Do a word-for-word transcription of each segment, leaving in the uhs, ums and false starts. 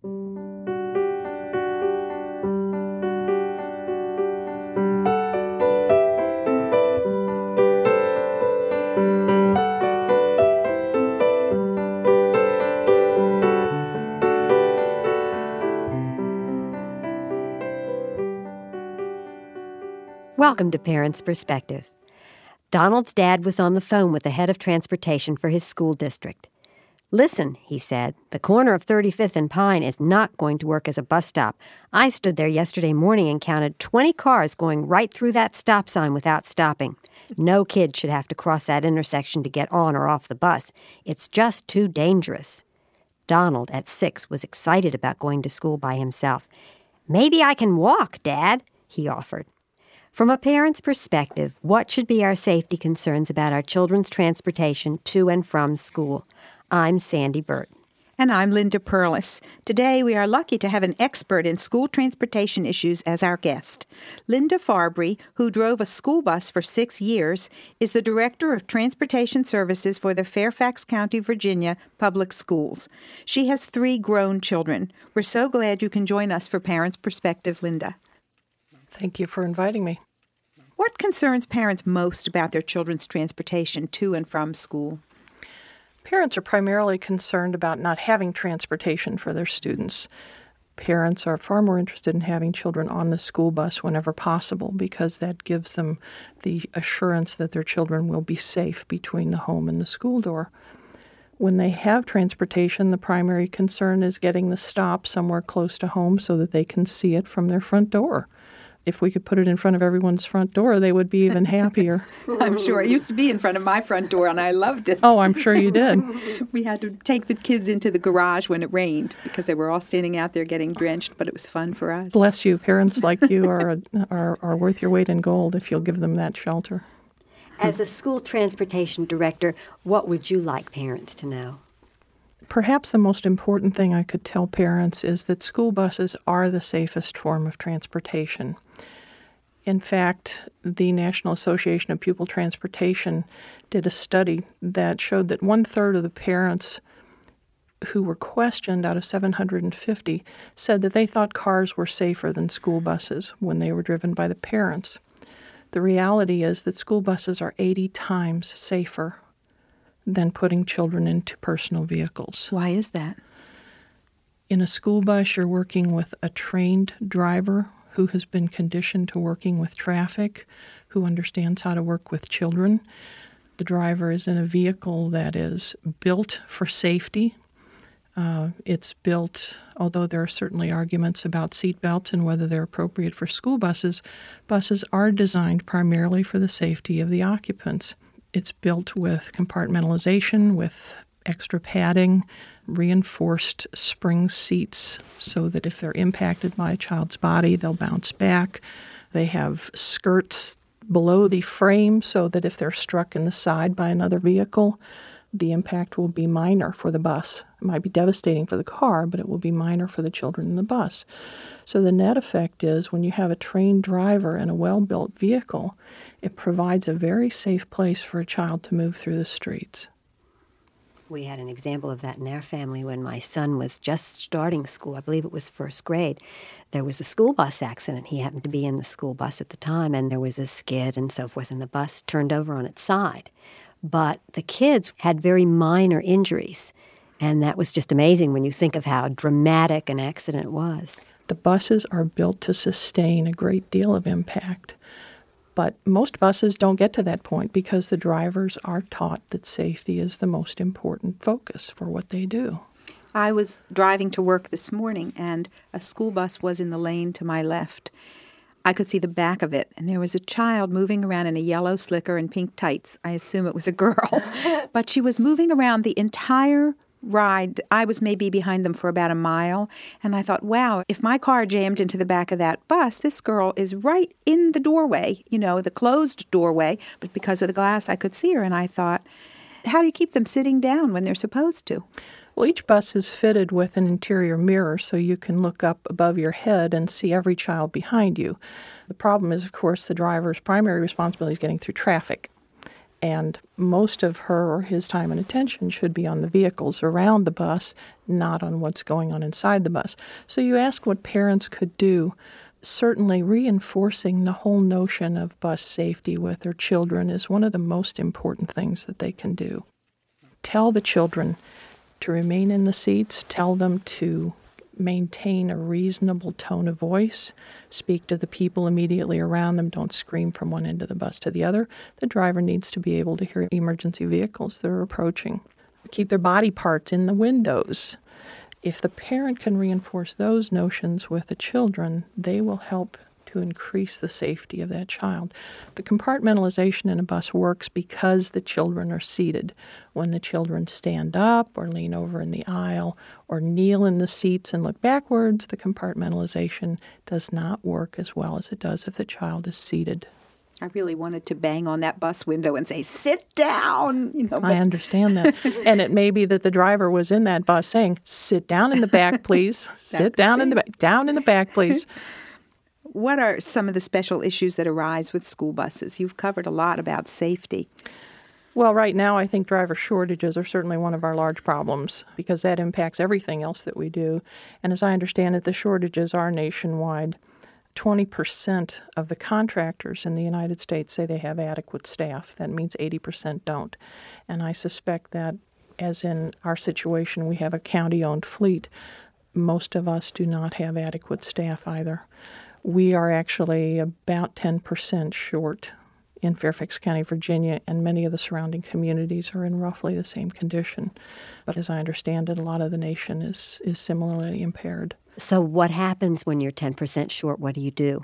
Welcome to Parents' Perspective. Donald's dad was on the phone with the head of transportation for his school district. "Listen," he said, "the corner of thirty-fifth and Pine is not going to work as a bus stop. I stood there yesterday morning and counted twenty cars going right through that stop sign without stopping. No kid should have to cross that intersection to get on or off the bus. It's just too dangerous." Donald, at six, was excited about going to school by himself. "Maybe I can walk, Dad," he offered. From a parent's perspective, what should be our safety concerns about our children's transportation to and from school? I'm Sandy Burt. And I'm Linda Perlis. Today we are lucky to have an expert in school transportation issues as our guest. Linda Farbry, who drove a school bus for six years, is the Director of Transportation Services for the Fairfax County, Virginia Public Schools. She has three grown children. We're so glad you can join us for Parents' Perspective, Linda. Thank you for inviting me. What concerns parents most about their children's transportation to and from school? Parents are primarily concerned about not having transportation for their students. Parents are far more interested in having children on the school bus whenever possible because that gives them the assurance that their children will be safe between the home and the school door. When they have transportation, the primary concern is getting the stop somewhere close to home so that they can see it from their front door. If we could put it in front of everyone's front door, they would be even happier. I'm sure. It used to be in front of my front door, and I loved it. Oh, I'm sure you did. We had to take the kids into the garage when it rained because they were all standing out there getting drenched, but it was fun for us. Bless you. Parents like you are, are, are worth your weight in gold if you'll give them that shelter. As a school transportation director, what would you like parents to know? Perhaps the most important thing I could tell parents is that school buses are the safest form of transportation. In fact, the National Association of Pupil Transportation did a study that showed that one-third of the parents who were questioned out of seven hundred fifty said that they thought cars were safer than school buses when they were driven by the parents. The reality is that school buses are eighty times safer than putting children into personal vehicles. Why is that? In a school bus, you're working with a trained driver who has been conditioned to working with traffic, who understands how to work with children. The driver is in a vehicle that is built for safety. Uh, it's built, although there are certainly arguments about seat belts and whether they're appropriate for school buses, buses are designed primarily for the safety of the occupants. It's built with compartmentalization, with extra padding, reinforced spring seats so that if they're impacted by a child's body, they'll bounce back. They have skirts below the frame so that if they're struck in the side by another vehicle, the impact will be minor for the bus. It might be devastating for the car, but it will be minor for the children in the bus. So the net effect is when you have a trained driver in a well-built vehicle, it provides a very safe place for a child to move through the streets. We had an example of that in our family when my son was just starting school. I believe it was first grade. There was a school bus accident. He happened to be in the school bus at the time, and there was a skid and so forth, and the bus turned over on its side. But the kids had very minor injuries, and that was just amazing when you think of how dramatic an accident was. The buses are built to sustain a great deal of impact. But most buses don't get to that point because the drivers are taught that safety is the most important focus for what they do. I was driving to work this morning, and a school bus was in the lane to my left. I could see the back of it, and there was a child moving around in a yellow slicker and pink tights. I assume it was a girl. But she was moving around the entire ride. I was maybe behind them for about a mile, and I thought, wow, if my car jammed into the back of that bus, this girl is right in the doorway, you know, the closed doorway, but because of the glass, I could see her, and I thought, how do you keep them sitting down when they're supposed to? Well, each bus is fitted with an interior mirror so you can look up above your head and see every child behind you. The problem is, of course, the driver's primary responsibility is getting through traffic. And most of her or his time and attention should be on the vehicles around the bus, not on what's going on inside the bus. So you ask what parents could do. Certainly reinforcing the whole notion of bus safety with their children is one of the most important things that they can do. Tell the children to remain in the seats, tell them to maintain a reasonable tone of voice, speak to the people immediately around them, don't scream from one end of the bus to the other. The driver needs to be able to hear emergency vehicles that are approaching. Keep their body parts in the windows. If the parent can reinforce those notions with the children, they will help to increase the safety of that child. The compartmentalization in a bus works because the children are seated. When the children stand up or lean over in the aisle or kneel in the seats and look backwards, the compartmentalization does not work as well as it does if the child is seated. I really wanted to bang on that bus window and say, sit down. You know, but... I understand that. And it may be that the driver was in that bus saying, sit down in the back, please. Sit down in the back. Down in the back, please. What are some of the special issues that arise with school buses? You've covered a lot about safety. Well, right now, I think driver shortages are certainly one of our large problems because that impacts everything else that we do. And as I understand it, the shortages are nationwide. twenty percent of the contractors in the United States say they have adequate staff. That means eighty percent don't. And I suspect that, as in our situation, we have a county-owned fleet. Most of us do not have adequate staff either. We are actually about ten percent short in Fairfax County, Virginia, and many of the surrounding communities are in roughly the same condition. But as I understand it, a lot of the nation is, is similarly impaired. So what happens when you're ten percent short? What do you do?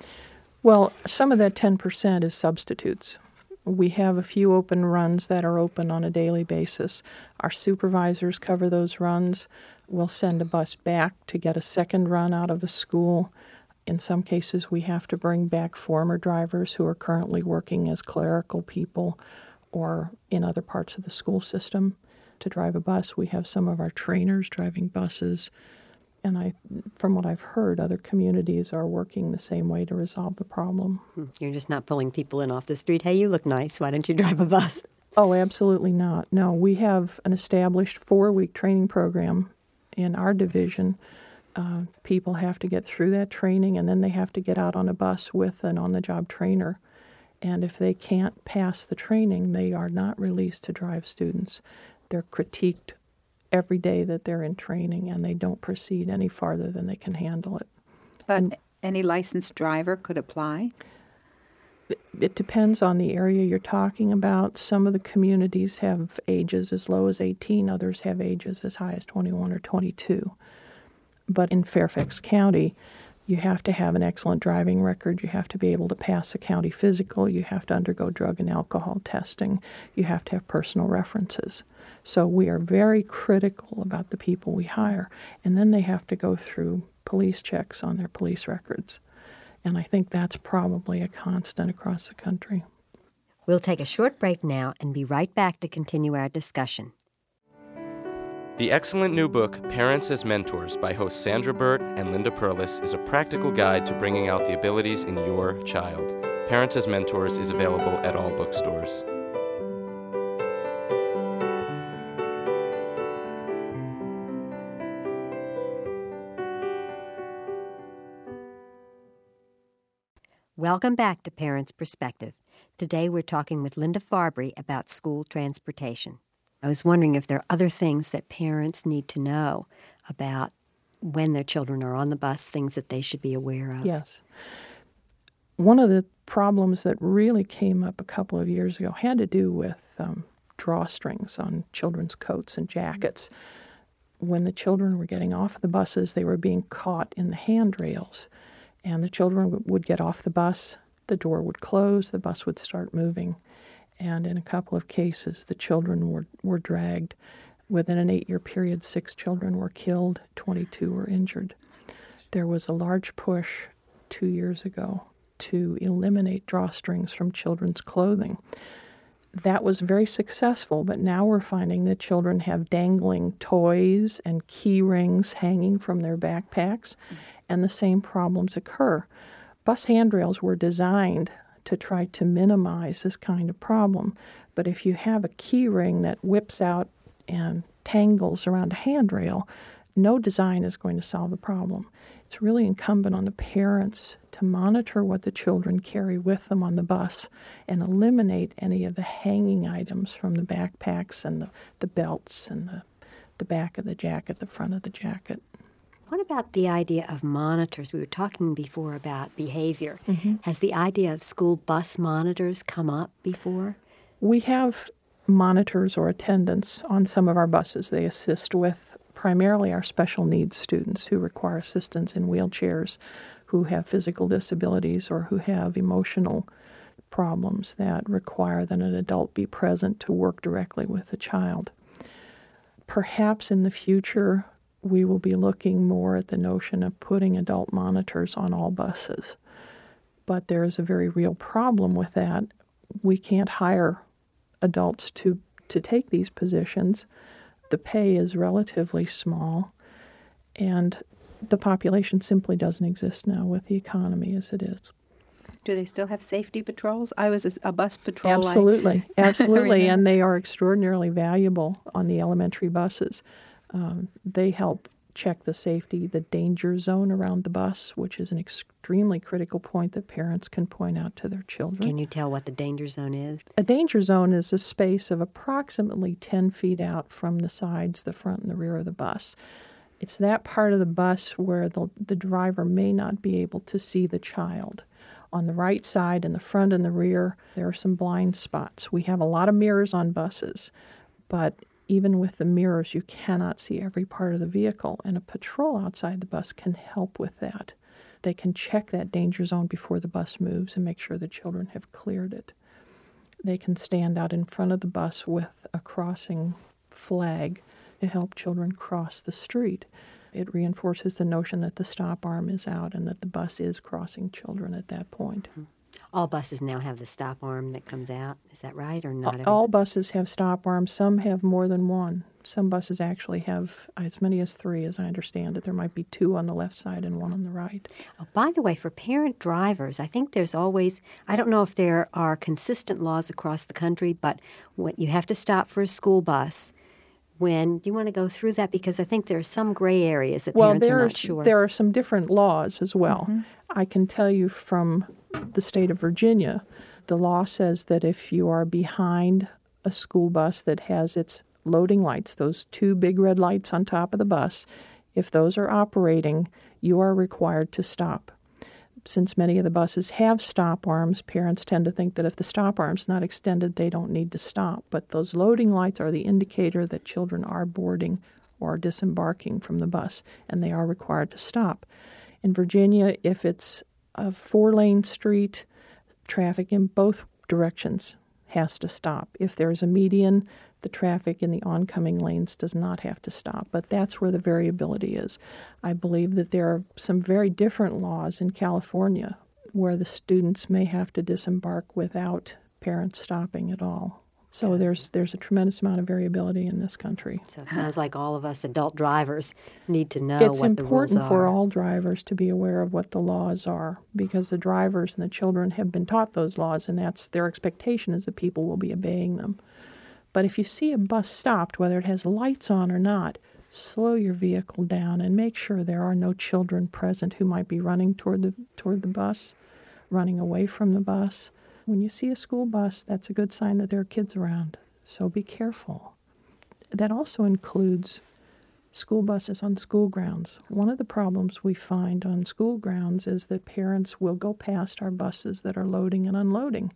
Well, some of that ten percent is substitutes. We have a few open runs that are open on a daily basis. Our supervisors cover those runs. We'll send a bus back to get a second run out of the school. In some cases, we have to bring back former drivers who are currently working as clerical people or in other parts of the school system to drive a bus. We have some of our trainers driving buses. And I, from what I've heard, other communities are working the same way to resolve the problem. You're just not pulling people in off the street. Hey, you look nice. Why don't you drive a bus? Oh, absolutely not. No, we have an established four-week training program in our division. Uh, people have to get through that training, and then they have to get out on a bus with an on-the-job trainer. And if they can't pass the training, they are not released to drive students. They're critiqued every day that they're in training, and they don't proceed any farther than they can handle it. But and any licensed driver could apply? It, it depends on the area you're talking about. Some of the communities have ages as low as eighteen. Others have ages as high as twenty-one or twenty-two. But in Fairfax County, you have to have an excellent driving record. You have to be able to pass a county physical. You have to undergo drug and alcohol testing. You have to have personal references. So we are very critical about the people we hire. And then they have to go through police checks on their police records. And I think that's probably a constant across the country. We'll take a short break now and be right back to continue our discussion. The excellent new book, Parents as Mentors, by hosts Sandra Burt and Linda Perlis, is a practical guide to bringing out the abilities in your child. Parents as Mentors is available at all bookstores. Welcome back to Parents' Perspective. Today we're talking with Linda Farbry about school transportation. I was wondering if there are other things that parents need to know about when their children are on the bus, things that they should be aware of. Yes. One of the problems that really came up a couple of years ago had to do with um, drawstrings on children's coats and jackets. When the children were getting off of the buses, they were being caught in the handrails. And the children would get off the bus, the door would close, the bus would start moving. And in a couple of cases, the children were, were dragged. Within an eight-year period, six children were killed, twenty-two were injured. There was a large push two years ago to eliminate drawstrings from children's clothing. That was very successful, but now we're finding that children have dangling toys and key rings hanging from their backpacks, and the same problems occur. Bus handrails were designed to try to minimize this kind of problem. But if you have a key ring that whips out and tangles around a handrail, no design is going to solve the problem. It's really incumbent on the parents to monitor what the children carry with them on the bus and eliminate any of the hanging items from the backpacks and the, the belts and the, the back of the jacket, the front of the jacket. What about the idea of monitors? We were talking before about behavior. Mm-hmm. Has the idea of school bus monitors come up before? We have monitors or attendants on some of our buses. They assist with primarily our special needs students who require assistance in wheelchairs, who have physical disabilities, or who have emotional problems that require that an adult be present to work directly with the child. Perhaps in the future, we will be looking more at the notion of putting adult monitors on all buses. But there is a very real problem with that. We can't hire adults to, to take these positions. The pay is relatively small, and the population simply doesn't exist now with the economy as it is. Do they still have safety patrols? I was a, a bus patrol. Absolutely, I, absolutely, I and they are extraordinarily valuable on the elementary buses. Um, they help check the safety, the danger zone around the bus, which is an extremely critical point that parents can point out to their children. Can you tell what the danger zone is? A danger zone is a space of approximately ten feet out from the sides, the front, and the rear of the bus. It's that part of the bus where the, the driver may not be able to see the child. On the right side, in the front and the rear, there are some blind spots. We have a lot of mirrors on buses, but even with the mirrors, you cannot see every part of the vehicle, and a patrol outside the bus can help with that. They can check that danger zone before the bus moves and make sure the children have cleared it. They can stand out in front of the bus with a crossing flag to help children cross the street. It reinforces the notion that the stop arm is out and that the bus is crossing children at that point. All buses now have the stop arm that comes out. Is that right or not? All buses have stop arms. Some have more than one. Some buses actually have as many as three, as I understand it. There might be two on the left side and one on the right. Oh, by the way, for parent drivers, I think there's always, I don't know if there are consistent laws across the country, but when you have to stop for a school bus. When do you want to go through that? Because I think there are some gray areas that well, parents are not there's, sure. there are some different laws as well. Mm-hmm. I can tell you from the state of Virginia, the law says that if you are behind a school bus that has its loading lights, those two big red lights on top of the bus, if those are operating, you are required to stop. Since many of the buses have stop arms, parents tend to think that if the stop arm's not extended, they don't need to stop. But those loading lights are the indicator that children are boarding or disembarking from the bus, and they are required to stop. In Virginia, if it's a four-lane street, traffic in both directions has to stop. If there's a median, the traffic in the oncoming lanes does not have to stop. But that's where the variability is. I believe that there are some very different laws in California where the students may have to disembark without parents stopping at all. So there's there's a tremendous amount of variability in this country. So it sounds like all of us adult drivers need to know It's what the rules are. important for all drivers to be aware of what the laws are, because the drivers and the children have been taught those laws, and that's their expectation is that people will be obeying them. But if you see a bus stopped, whether it has lights on or not, slow your vehicle down and make sure there are no children present who might be running toward the toward the bus, running away from the bus. When you see a school bus, that's a good sign that there are kids around, so be careful. That also includes school buses on school grounds. One of the problems we find on school grounds is that parents will go past our buses that are loading and unloading.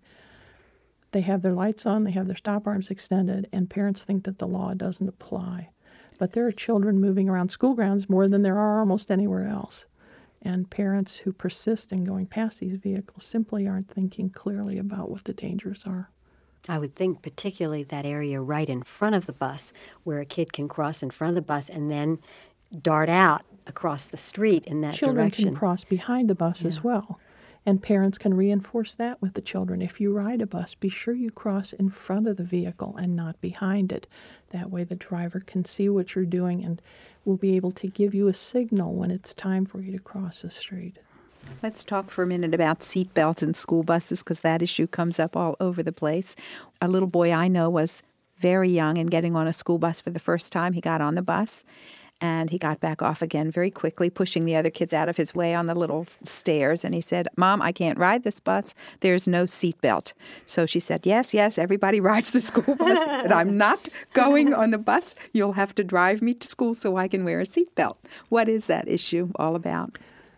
They have their lights on, they have their stop arms extended, and parents think that the law doesn't apply. But there are children moving around school grounds more than there are almost anywhere else. And parents who persist in going past these vehicles simply aren't thinking clearly about what the dangers are. I would think particularly that area right in front of the bus where a kid can cross in front of the bus and then dart out across the street in that Children direction. can cross behind the bus Yeah. as well. And parents can reinforce that with the children. If you ride a bus, be sure you cross in front of the vehicle and not behind it. That way the driver can see what you're doing and will be able to give you a signal when it's time for you to cross the street. Let's talk for a minute about seat belts in school buses, because that issue comes up all over the place. A little boy I know was very young and getting on a school bus for the first time. He got on the bus, and he got back off again very quickly, pushing the other kids out of his way on the little stairs. And he said, "Mom, I can't ride this bus. There's no seat belt." So she said, "Yes, yes, everybody rides the school bus." He said, "I'm not going on the bus. You'll have to drive me to school so I can wear a seat belt." What is that issue all about?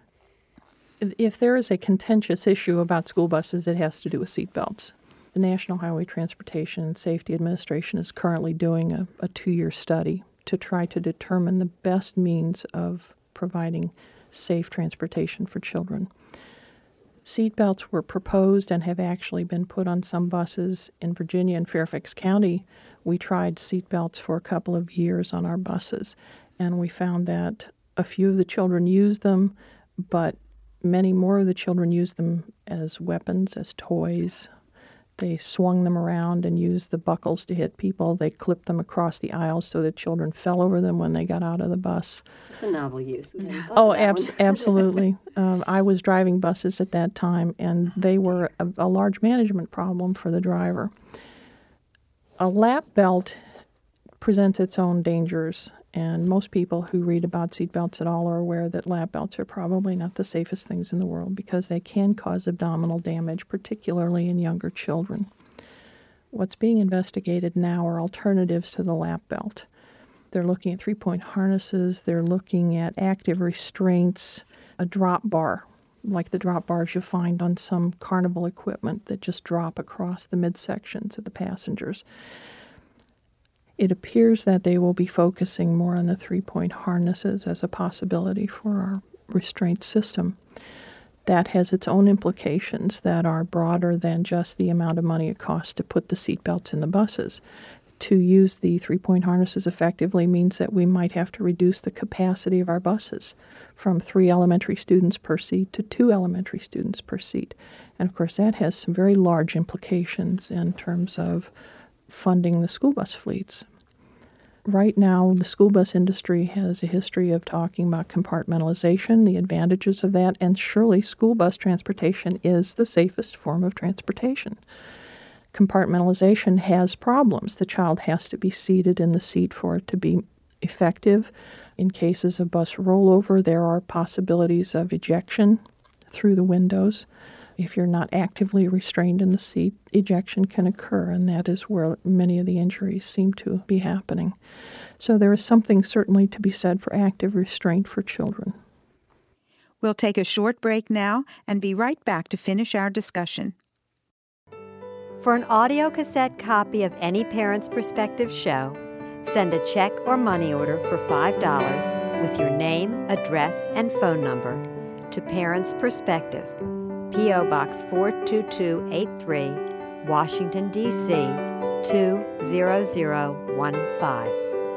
If there is a contentious issue about school buses, it has to do with seat belts. The National Highway Transportation and Safety Administration is currently doing a, a two-year study to try to determine the best means of providing safe transportation for children. Seat belts were proposed and have actually been put on some buses in Virginia and Fairfax County. We tried seat belts for a couple of years on our buses, and we found that a few of the children used them, but many more of the children used them as weapons, as toys. They swung them around and used the buckles to hit people. They clipped them across the aisles so that children fell over them when they got out of the bus. It's a novel use. Oh, abs- absolutely. um, I was driving buses at that time, and they were a, a large management problem for the driver. A lap belt presents its own dangers, and most people who read about seat belts at all are aware that lap belts are probably not the safest things in the world because they can cause abdominal damage, particularly in younger children. What's being investigated now are alternatives to the lap belt. They're looking at three-point harnesses, they're looking at active restraints, a drop bar, like the drop bars you find on some carnival equipment that just drop across the midsections of the passengers. It appears that they will be focusing more on the three-point harnesses as a possibility for our restraint system. That has its own implications that are broader than just the amount of money it costs to put the seat belts in the buses. To use the three-point harnesses effectively means that we might have to reduce the capacity of our buses from three elementary students per seat to two elementary students per seat. And of course, that has some very large implications in terms of funding the school bus fleets. Right now, the school bus industry has a history of talking about compartmentalization, the advantages of that, and surely school bus transportation is the safest form of transportation. Compartmentalization has problems. The child has to be seated in the seat for it to be effective. In cases of bus rollover, there are possibilities of ejection through the windows. If you're not actively restrained in the seat, ejection can occur, and that is where many of the injuries seem to be happening. So there is something certainly to be said for active restraint for children. We'll take a short break now and be right back to finish our discussion. For an audio cassette copy of any Parents Perspective show, send a check or money order for five dollars with your name, address, and phone number to Parents Perspective, P O. Box four two two eight three, Washington, D C two zero zero one five.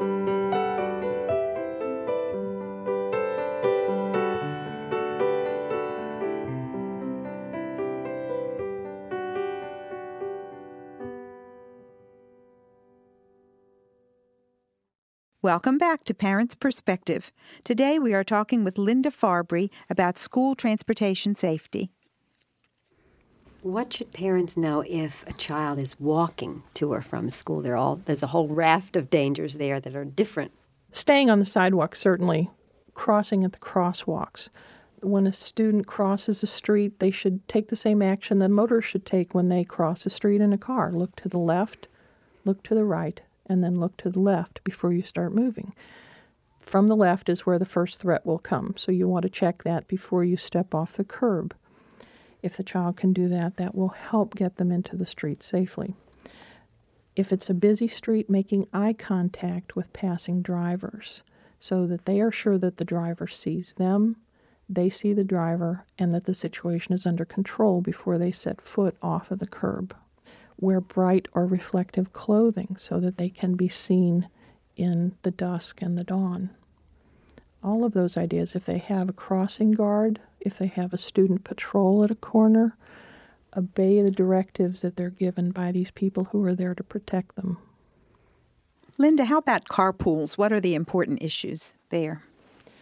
Welcome back to Parents Perspective. Today we are talking with Linda Farbry about school transportation safety. What should parents know if a child is walking to or from school? They're all, there's a whole raft of dangers there that are different. Staying on the sidewalk, certainly. Crossing at the crosswalks. When a student crosses a street, they should take the same action that motorists should take when they cross a street in a car. Look to the left, look to the right, and then look to the left before you start moving. From the left is where the first threat will come, so you want to check that before you step off the curb. If the child can do that, that will help get them into the street safely. If it's a busy street, making eye contact with passing drivers so that they are sure that the driver sees them, they see the driver, and that the situation is under control before they set foot off of the curb. Wear bright or reflective clothing so that they can be seen in the dusk and the dawn. All of those ideas, if they have a crossing guard, if they have a student patrol at a corner, obey the directives that they're given by these people who are there to protect them. Linda, how about carpools? What are the important issues there?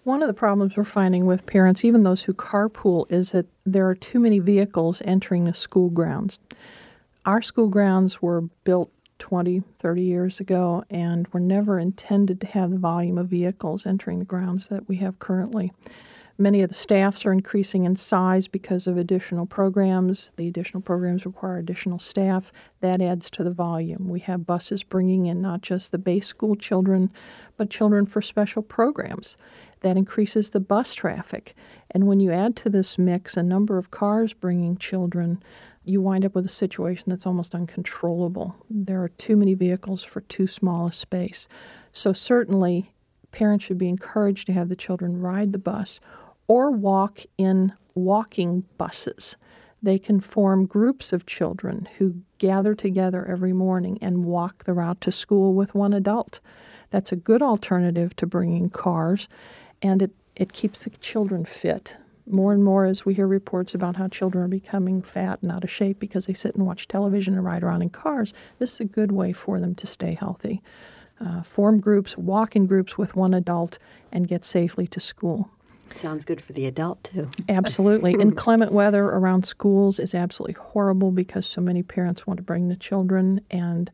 One of the problems we're finding with parents, even those who carpool, is that there are too many vehicles entering the school grounds. Our school grounds were built twenty, thirty years ago and were never intended to have the volume of vehicles entering the grounds that we have currently. Many of the staffs are increasing in size because of additional programs. The additional programs require additional staff. That adds to the volume. We have buses bringing in not just the base school children, but children for special programs. That increases the bus traffic. And when you add to this mix a number of cars bringing children, you wind up with a situation that's almost uncontrollable. There are too many vehicles for too small a space. So certainly, parents should be encouraged to have the children ride the bus or walk in walking buses. They can form groups of children who gather together every morning and walk the route to school with one adult. That's a good alternative to bringing cars, and it, it keeps the children fit. More and more as we hear reports about how children are becoming fat and out of shape because they sit and watch television and ride around in cars, this is a good way for them to stay healthy. Uh, form groups, walk in groups with one adult, and get safely to school. Sounds good for the adult, too. Absolutely. Inclement weather around schools is absolutely horrible because so many parents want to bring the children, and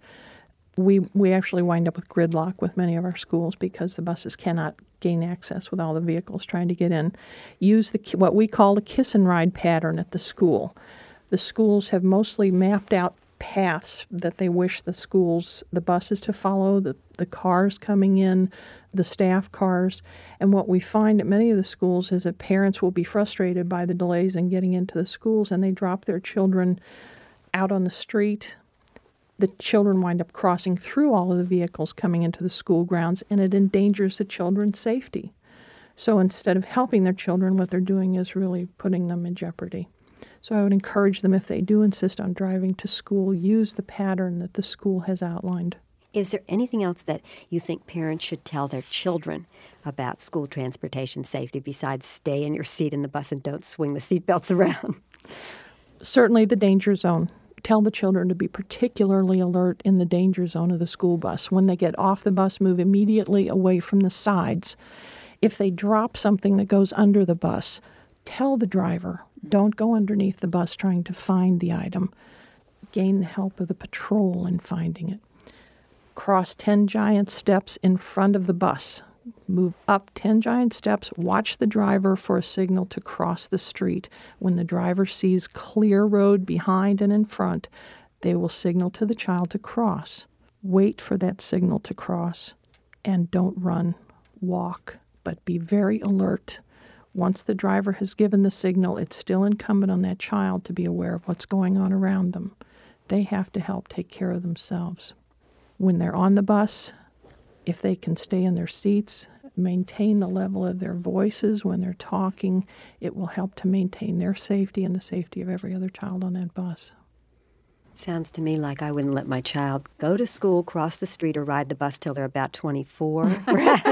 we we actually wind up with gridlock with many of our schools because the buses cannot gain access with all the vehicles trying to get in. Use the what we call the kiss and ride pattern at the school. The schools have mostly mapped out paths that they wish the schools, the buses to follow, the, the cars coming in, the staff cars. And what we find at many of the schools is that parents will be frustrated by the delays in getting into the schools, and they drop their children out on the street. The children wind up crossing through all of the vehicles coming into the school grounds, and it endangers the children's safety. So instead of helping their children, what they're doing is really putting them in jeopardy. So I would encourage them, if they do insist on driving to school, use the pattern that the school has outlined. Is there anything else that you think parents should tell their children about school transportation safety besides stay in your seat in the bus and don't swing the seatbelts around? Certainly the danger zone. Tell the children to be particularly alert in the danger zone of the school bus. When they get off the bus, move immediately away from the sides. If they drop something that goes under the bus, tell the driver, don't go underneath the bus trying to find the item. Gain the help of the patrol in finding it. Cross ten giant steps in front of the bus. Move up ten giant steps. Watch the driver for a signal to cross the street. When the driver sees clear road behind and in front, they will signal to the child to cross. Wait for that signal to cross, and don't run. Walk, but be very alert. Once the driver has given the signal, it's still incumbent on that child to be aware of what's going on around them. They have to help take care of themselves. When they're on the bus, if they can stay in their seats, maintain the level of their voices when they're talking, it will help to maintain their safety and the safety of every other child on that bus. Sounds to me like I wouldn't let my child go to school, cross the street, or ride the bus till they're about twenty-four. No,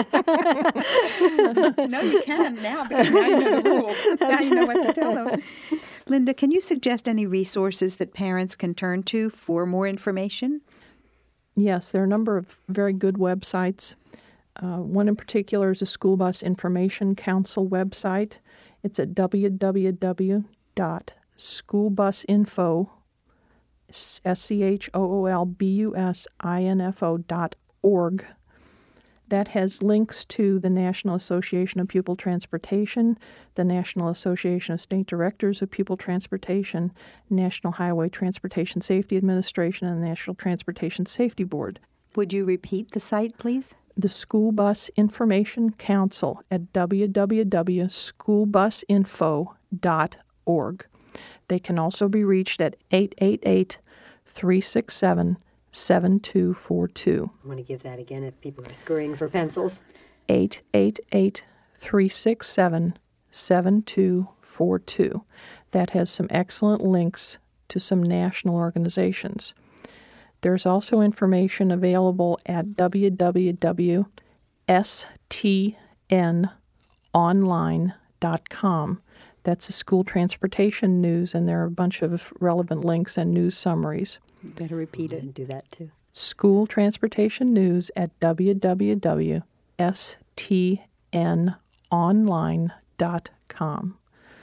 you can now because now you know the rules. Now you know what to tell them. Linda, can you suggest any resources that parents can turn to for more information? Yes, there are a number of very good websites. Uh, one in particular is a School Bus Information Council website. It's at w w w dot school bus info, S C H O O L B U S I N F O dot org. That has links to the National Association of Pupil Transportation, the National Association of State Directors of Pupil Transportation, National Highway Transportation Safety Administration, and the National Transportation Safety Board. Would you repeat the site, please? The School Bus Information Council at w w w dot school bus info dot org. They can also be reached at eight eight eight, three six seven, seven two four two. I want to give that again if people are scurrying for pencils. eight eight eight, three six seven, seven two four two. That has some excellent links to some national organizations. There's also information available at w w w dot s t n online dot com. That's the school transportation news, and there are a bunch of relevant links and news summaries. You better repeat it. And do that too. School transportation news at w w w dot s t n online dot com.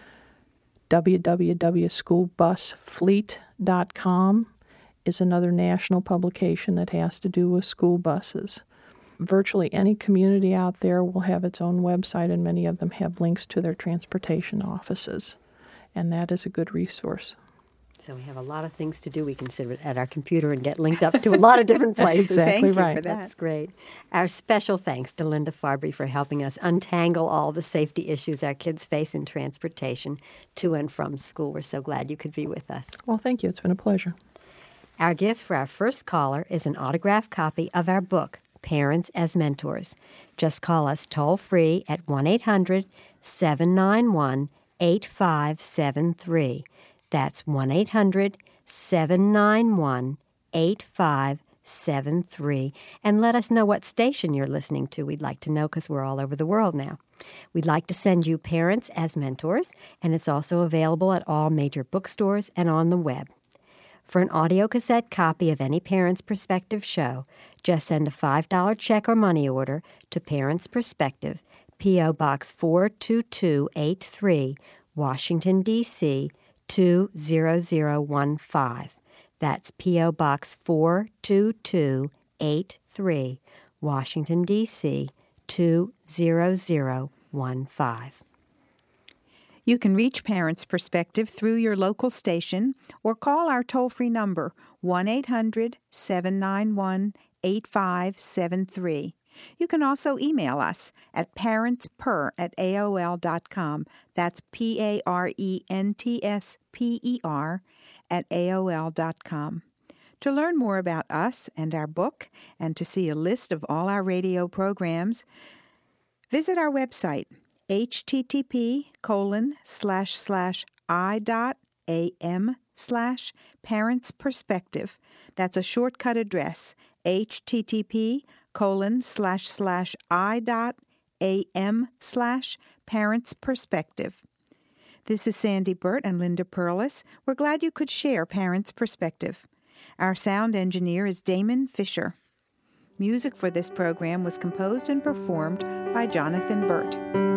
w w w dot school bus fleet dot com is another national publication that has to do with school buses. Virtually any community out there will have its own website, and many of them have links to their transportation offices, and that is a good resource. So we have a lot of things to do. We can sit at our computer and get linked up to a lot of different places. That's exactly Thank you right. for that. That's great. Our special thanks to Linda Farbry for helping us untangle all the safety issues our kids face in transportation to and from school. We're so glad you could be with us. Well, thank you. It's been a pleasure. Our gift for our first caller is an autographed copy of our book, Parents as Mentors. Just call us toll-free at one eight hundred seven nine one eight five seven three. That's one eight hundred seven nine one eight five seven three. And let us know what station you're listening to. We'd like to know because we're all over the world now. We'd like to send you Parents as Mentors, and it's also available at all major bookstores and on the web. For an audio cassette copy of any Parents Perspective show, just send a five dollar check or money order to Parents Perspective, P O. Box four two two eight three, Washington, D C two zero zero one five. That's P O. Box four two two eight three, Washington, D C two zero zero one five. You can reach Parents Perspective through your local station or call our toll-free number, one eight hundred seven nine one eight five seven three. You can also email us at parentsper at A O L dot com. That's P A R E N T S P E R at A O L dot com. To learn more about us and our book, and to see a list of all our radio programs, visit our website, http colon slash slash i dot am slash parents perspective. That's a shortcut address, http colon slash slash i dot am slash parents perspective. This is Sandy Burt and Linda Perlis. We're glad you could share Parents Perspective. Our sound engineer is Damon Fisher. Music for this program was composed and performed by Jonathan Burt.